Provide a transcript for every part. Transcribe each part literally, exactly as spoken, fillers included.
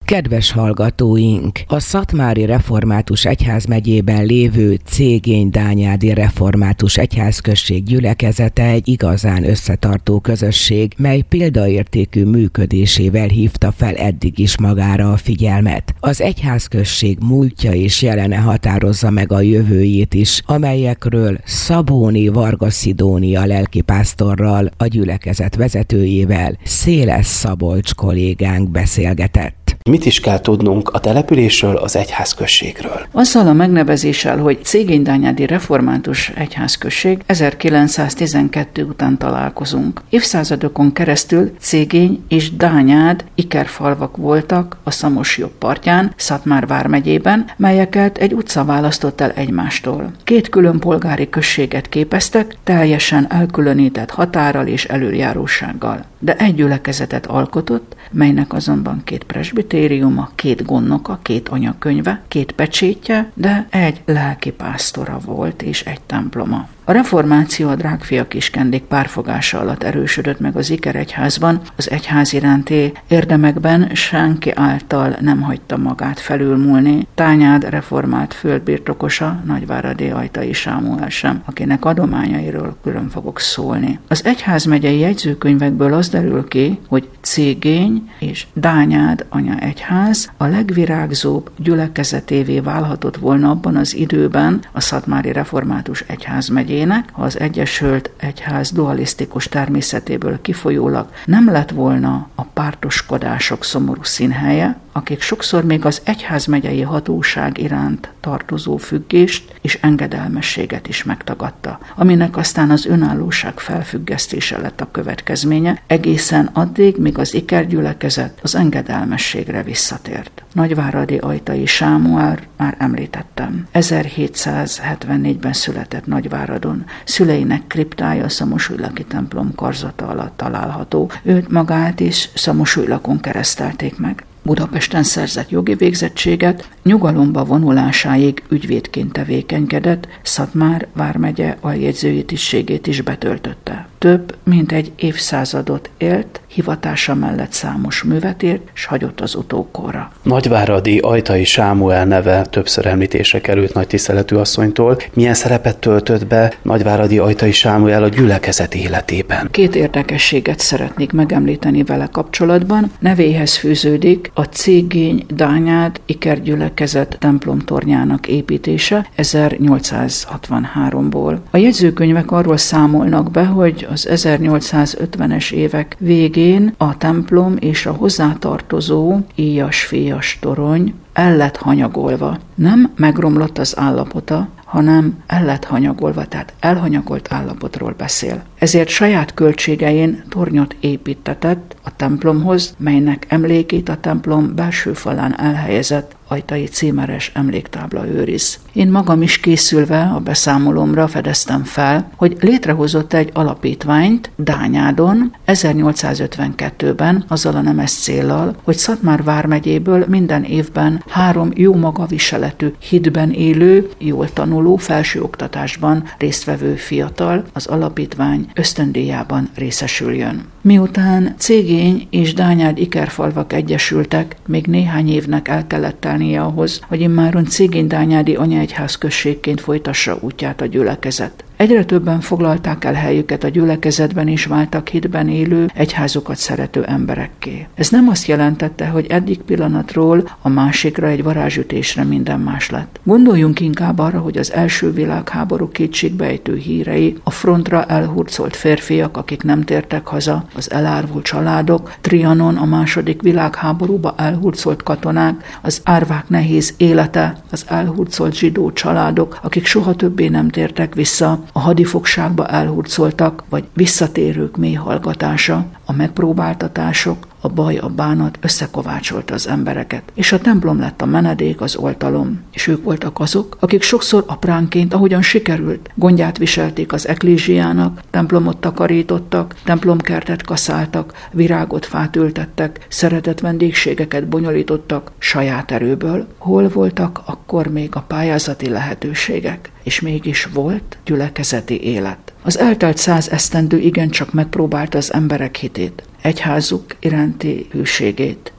Kedves hallgatóink! A Szatmári Református Egyházmegyében lévő Cégény-Dányádi Református Egyházközség gyülekezete egy igazán összetartó közösség, mely példaértékű működésével hívta fel eddig is magára a figyelmet. Az egyházközség múltja és jelene határozza meg a jövőjét is, amelyekről Szabóni Varga Szidónia lelkipásztorral, a gyülekezet vezetőjével, Széles Szabolcs kollégánk beszélgetett. Mit is kell tudnunk a településről, az egyházközségről? Azzal a megnevezéssel, hogy Cégény-Dányádi Református Egyházközség, ezerkilencszáztizenkettő után találkozunk. Évszázadokon keresztül Cégény és Dányád ikerfalvak voltak a Szamos jobb partján, Szatmár vármegyében, melyeket egy utca választott el egymástól. Két külön polgári községet képeztek, teljesen elkülönített határral és előjárósággal. De egy gyülekezetet alkotott, melynek azonban két presbitériuma, két gondnoka, két anyakönyve, két pecsétje, de egy lelkipásztora volt és egy temploma. A reformáció a Drágfia Kiskendék párfogása alatt erősödött meg az ikeregyházban, az egyház iránti érdemekben senki által nem hagyta magát felülmúlni. Dányád reformált földbirtokosa, Nagyváradi Ajtai Sámuel sem, akinek adományairól külön fogok szólni. Az egyházmegyei jegyzőkönyvekből az derül ki, hogy Cégény és Dányád anya egyház a legvirágzóbb gyülekezetévé válhatott volna abban az időben a Szatmári Református Egyházmegyének, ha az Egyesült Egyház dualisztikus természetéből kifolyólag nem lett volna a pártoskodások szomorú színhelye, akik sokszor még az egyházmegyei hatóság iránt tartozó függést és engedelmességet is megtagadta, aminek aztán az önállóság felfüggesztése lett a következménye, egészen addig, míg az ikergyülekezet az engedelmességre visszatért. Nagyváradi Ajtai Sámuel, már említettem, ezerhétszázhetvennégyben született Nagyváradon. Szüleinek kriptája a Szamosújlaki templom karzata alatt található. Őt magát is Szamosújlakon keresztelték meg. Budapesten szerzett jogi végzettséget, nyugalomba vonulásáig ügyvédként tevékenykedett, Szatmár vármegye aljegyzői tisztségét is betöltötte. Több mint egy évszázadot élt, hivatása mellett számos művet írt, s hagyott az utókorra. Nagyváradi Ajtai Sámuel neve többször említésre került nagy tiszteletű asszonytól. Milyen szerepet töltött be Nagyváradi Ajtai Sámuel a gyülekezet életében? Két érdekességet szeretnék megemlíteni vele kapcsolatban. Nevéhez fűződik a Cégény-Dányád ikergyülekezet templomtornyának építése ezernyolcszázhatvanháromból. A jegyzőkönyvek arról számolnak be, hogy az ezernyolcszázötvenes évek végén a templom és a hozzátartozó íjas-fíjas torony el lett hanyagolva. Nem megromlott az állapota, hanem el lett hanyagolva, tehát elhanyagolt állapotról beszél. Ezért saját költségein tornyot építetett a templomhoz, melynek emlékét a templom belső falán elhelyezett ajtai címeres emléktábla őriz. Én magam is készülve a beszámolomra fedeztem fel, hogy létrehozott egy alapítványt Dányádon ezernyolcszázötvenkettőben azzal a nemes céllal, hogy Szatmár vármegyéből minden évben három jó magaviseletű hitben élő, jól tanuló, felsőoktatásban résztvevő fiatal az alapítvány ösztöndíjában részesüljön. Miután Cégény és Dányád ikerfalvak egyesültek, még néhány évnek el kellett telnie ahhoz, hogy immáron Cégény-Dányádi anyaegyházközségként folytassa útját a gyülekezet. Egyre többen foglalták el helyüket a gyülekezetben és váltak hitben élő, egyházukat szerető emberekké. Ez nem azt jelentette, hogy eddig pillanatról a másikra, egy varázsütésre minden más lett. Gondoljunk inkább arra, hogy az első világháború kétségbejtő hírei, a frontra elhurcolt férfiak, akik nem tértek haza, az elárvult családok, Trianon a második világháborúba elhurcolt katonák, az árvák nehéz élete, az elhurcolt zsidó családok, akik soha többé nem tértek vissza, a hadifogságba elhurcoltak, vagy visszatérők mély hallgatása, a megpróbáltatások, a baj, a bánat összekovácsolta az embereket, és a templom lett a menedék, az oltalom, és ők voltak azok, akik sokszor apránként, ahogyan sikerült, gondját viselték az eklézsiának, templomot takarítottak, templomkertet kaszáltak, virágot, fát ültettek, szeretett vendégségeket bonyolítottak saját erőből. Hol voltak akkor még a pályázati lehetőségek? És mégis volt gyülekezeti élet. Az eltelt száz esztendő igencsak megpróbálta az emberek hitét, egyházuk iránti hűségét,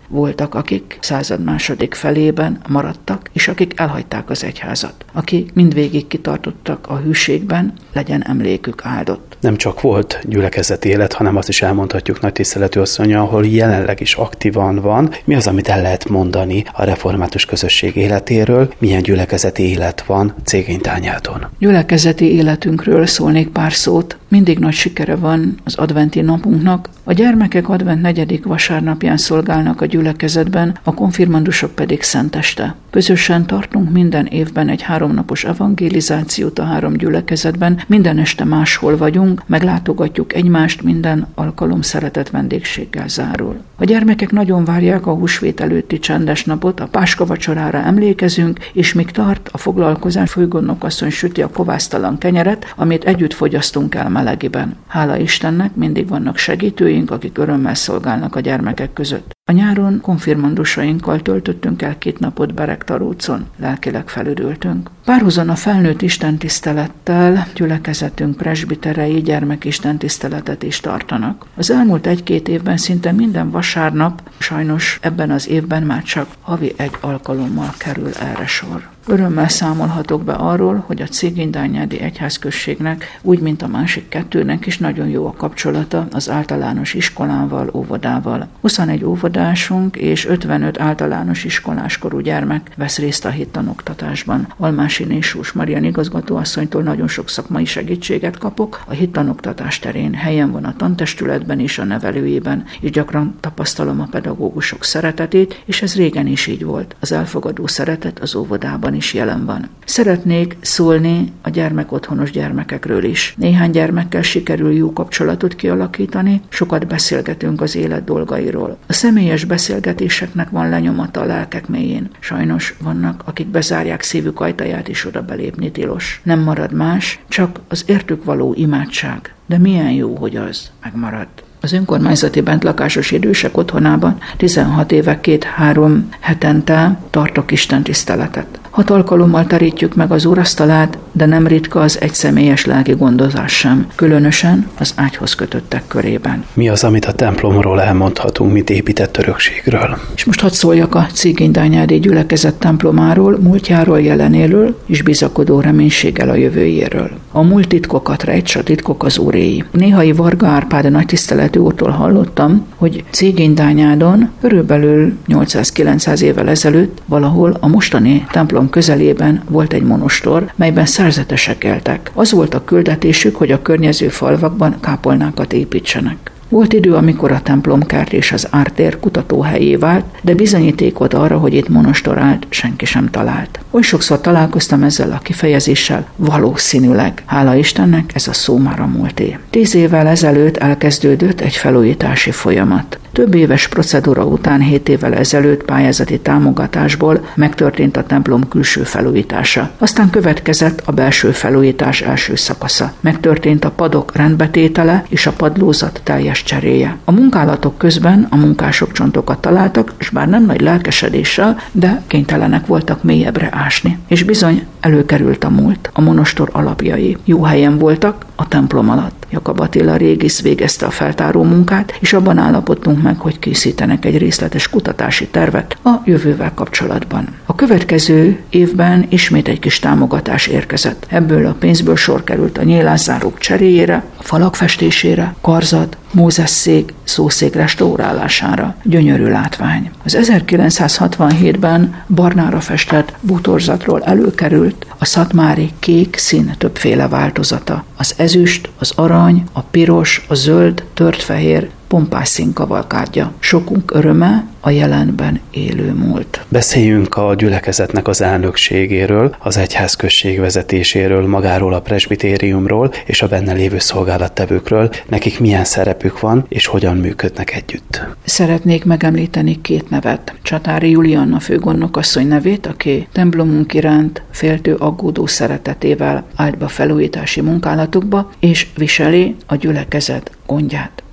voltak, akik század második felében maradtak, és akik elhagyták az egyházat, akik mindvégig kitartottak a hűségben, legyen emlékük áldott. Nem csak volt gyülekezeti élet, hanem azt is elmondhatjuk nagy tiszteletű asszony, ahol jelenleg is aktívan van. Mi az, amit el lehet mondani a református közösség életéről? Milyen gyülekezeti élet van Cégény-Tányádon? Gyülekezeti életünkről szólnék pár szót. Mindig nagy sikere van az adventi napunknak. A gyermekek advent negyedik vasárnapján szolgálnak a gyülekezetben, a konfirmandusok pedig szenteste. Közösen tartunk minden évben egy háromnapos evangelizációt a három gyülekezetben, minden este máshol vagyunk, meglátogatjuk egymást, minden alkalom szeretett vendégséggel zárul. A gyermekek nagyon várják a húsvét előtti csendes napot, a Páska vacsorára emlékezünk, és míg tart a foglalkozás, főgondnokasszony süti a kovásztalan kenyeret, amit együtt fogyasztunk el melegiben. Hála Istennek, mindig vannak segítőink, akik örömmel szolgálnak a gyermekek között. A nyáron konfirmandusainkkal töltöttünk el két napot Beregtarócon, lelkileg felüdültünk. Párhuzon a felnőtt istentisztelettel gyülekezetünk presbiterei gyermekistentiszteletet is tartanak. Az elmúlt egy-két évben szinte minden vasárnap, sajnos ebben az évben már csak havi egy alkalommal kerül erre sor. Örömmel számolhatok be arról, hogy a Cégény-Tányádi egyházközségnek, úgy mint a másik kettőnek is nagyon jó a kapcsolata az általános iskolával, óvodával. huszonegy óvodásunk és ötvenöt általános iskoláskorú gyermek vesz részt a hittanoktatásban. Almási Sós Marian igazgatóasszonytól nagyon sok szakmai segítséget kapok. A hittanoktatás terén helyen van a tantestületben és a nevelőjében, és gyakran tapasztalom a pedagógusok szeretetét, és ez régen is így volt. Az elfogadó szeretet az óvodában is jelen van. Szeretnék szólni a gyermekotthonos gyermekekről is. Néhány gyermekkel sikerül jó kapcsolatot kialakítani, sokat beszélgetünk az élet dolgairól. A személyes beszélgetéseknek van lenyomata a lelkek mélyén. Sajnos vannak, akik bezárják szívük ajtaját, és oda belépni tilos. Nem marad más, csak az értük való imádság. De milyen jó, hogy az megmarad. Az önkormányzati bentlakásos idősek otthonában tizenhat éve két-három hetente tartok istentiszteletet. Hat alkalommal terítjük meg az úrasztalát, de nem ritka az egyszemélyes lelki gondozás sem, különösen az ágyhoz kötöttek körében. Mi az, amit a templomról elmondhatunk, mit épített örökségről? És most hadd szóljak a Cégény-Tányádi gyülekezet templomáról, múltjáról, jelenéről, és bizakodó reménységgel a jövőjéről. A múlt titkokat rejt, s a titkok az Úréi. Néhai Varga Árpád nagy tiszteletű úrtól hallottam, hogy Cégény-Tányádon körülbelül nyolcszáz-kilencszáz évvel ezelőtt valahol a mostani templom közelében volt egy monostor, melyben szerzetesek éltek. Az volt a küldetésük, hogy a környező falvakban kápolnákat építsenek. Volt idő, amikor a templomkert és az ártér kutatóhelyé vált, de bizonyítékot arra, hogy itt monostor állt, senki sem talált. Oly sokszor találkoztam ezzel a kifejezéssel, valószínűleg. Hála Istennek, ez a szó már a múlté. Tíz évvel ezelőtt elkezdődött egy felújítási folyamat. Több éves procedúra után hét évvel ezelőtt pályázati támogatásból megtörtént a templom külső felújítása. Aztán következett a belső felújítás első szakasza. Megtörtént a padok rendbetétele és a padlózat teljes cseréje. A munkálatok közben a munkások csontokat találtak, és bár nem nagy lelkesedéssel, de kénytelenek voltak mélyebbre ásni. És bizony előkerült a múlt, a monostor alapjai. Jó helyen voltak, a templom alatt. Jakab Attila régész végezte a feltáró munkát, és abban állapodtunk meg, hogy készítenek egy részletes kutatási tervet a jövővel kapcsolatban. A következő évben ismét egy kis támogatás érkezett. Ebből a pénzből sor került a nyílászárók cseréjére, a falak festésére, karzat, Mózes-szék, szószék restaurálására. Gyönyörű látvány. Az ezerkilencszázhatvanhétben barnára festett bútorzatról előkerült a szatmári kék szín többféle változata. Az ezüst, az arany, a piros, a zöld, tört-fehér, pompás színkavalkádja. Sokunk öröme a jelenben élő múlt. Beszéljünk a gyülekezetnek az elnökségéről, az egyházközség vezetéséről, magáról a presbitériumról és a benne lévő szolgálattevőkről. Nekik milyen szerepük van, és hogyan működnek együtt? Szeretnék megemlíteni két nevet. Csatári Julianna főgondnokasszony nevét, aki templomunk iránt féltő aggódó szeretetével állt be a felújítási munkálatokba, és viseli a gyülekezet gondját.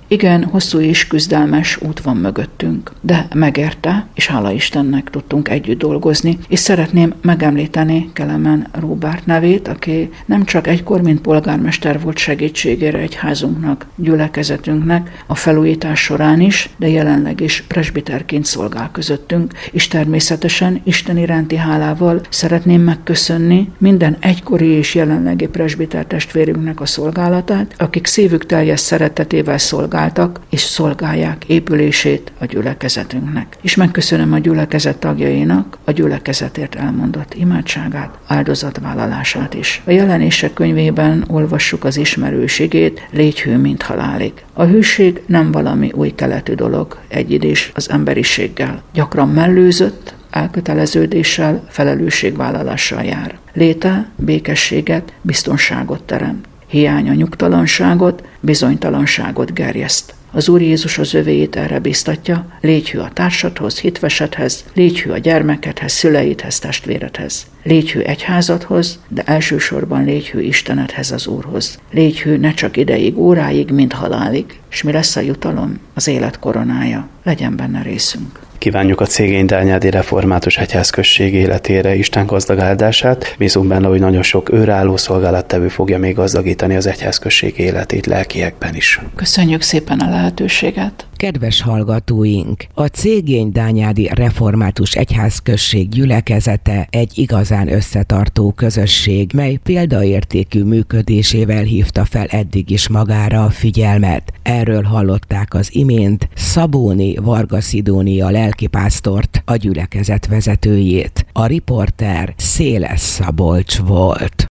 Igen, hosszú és küzdelmes út van mögöttünk, de megérte, és hála Istennek tudtunk együtt dolgozni, és szeretném megemlíteni Kelemen Róbert nevét, aki nem csak egykor, mint polgármester volt segítségére egyházunknak, gyülekezetünknek a felújítás során is, de jelenleg is presbiterként szolgál közöttünk, és természetesen Isten iránti hálával szeretném megköszönni minden egykori és jelenlegi presbiter testvérünknek a szolgálatát, akik szívük teljes szeretetével szolgáltak és szolgálják épülését a gyülekezetünknek. És megköszönöm a gyülekezet tagjainak a gyülekezetért elmondott imádságát, áldozatvállalását is. A Jelenések könyvében olvassuk az ismerős igét, légy hű, mint halálig. A hűség nem valami új keletű dolog, egyidés az emberiséggel. Gyakran mellőzött, elköteleződéssel, felelősségvállalással jár. Léte békességet, biztonságot teremt. Hiánya nyugtalanságot, bizonytalanságot gerjeszt. Az Úr Jézus az övéit erre biztatja, légy hű a társadhoz, hitvesedhez, légy hű a gyermekedhez, szüleidhez, testvéredhez. Légy hű egyházadhoz, de elsősorban légy hű Istenedhez, az Úrhoz. Légy hű ne csak ideig, óráig, mint halálig. És mi lesz a jutalom? Az élet koronája. Legyen benne részünk. Kívánjuk a Székénydányádi Református Egyházközség életére Isten gazdag áldását. Bízunk benne, hogy nagyon sok őrálló szolgálattevő fogja még gazdagítani az egyházközség életét lelkiekben is. Köszönjük szépen a lehetőséget! Kedves hallgatóink! A Székénydányádi Református Egyházközség gyülekezete egy igazán összetartó közösség, mely példaértékű működésével hívta fel eddig is magára a figyelmet. Erről hallották az imént Szabóni Varga Szidónia lelkipásztort, a gyülekezet vezetőjét. A riporter Széles Szabolcs volt.